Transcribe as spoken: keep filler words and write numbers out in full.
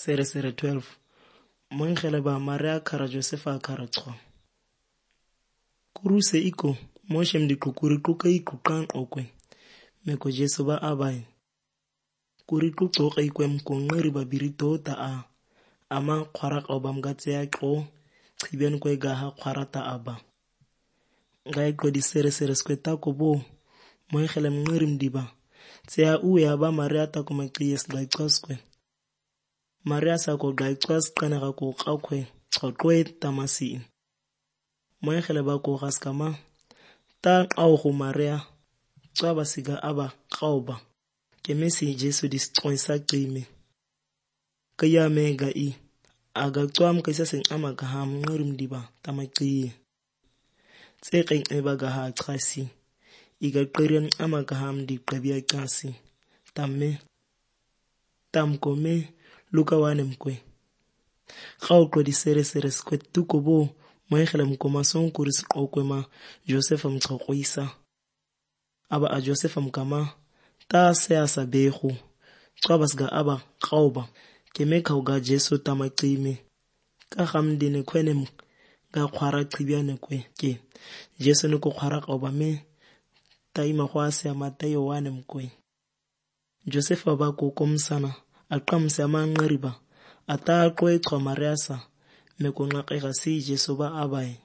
Sere sere twelve. Mongele ba Maria kara Josefa kara chwa. Kuruse iko moshe mdikukuri kuka ikukan okwe. Meko Jesu ba abai. Kuri kutoka ikwe mkongeri babirito ta a. Ama kwarak obam gatse ya ko. Chiben kwe gaha kwarata aba. Ngai ko di sere sere skweta kobo. Mongele mngeri mdiba. Tsea uwe aba Maria ta kumakiyes gaitoskwe. Maria sa ko gaitwas kanega ko kakwe. Chokwe tamasi. Mongele ba ko gaskama. Ta au ko Maria. Tsaba siga aba kauba. Kemesi Jesu distroisa krimi. Kaya mega i. Aga twam kaisa sing ama kaham ngurim diba tamakiye. Tsekeng eba gaha trasi. Iga kriyan ama kaham di krabia kasi. Tamme. Tam kome luka wanem kwe. Kau kwa di sere sere skwet tuko bo. Mongele mkomason kuris okwema Josefa mtsokoisa. Aba a Josefa mkama. Ta sea sabehu. Twabas ga aba kauba. Keme kauga Jesu tamakime. Ka hamdine kwene ga kwara tribiane kwe. Ke. Jesu nuko kwara kauba me. Ta ima kwasi amatayo wane mkwe. Josefa ba kukumsana. Akamse amangeriba. Ata kwe kwa Mariasa. Meko ngakega si Jesu ba abai.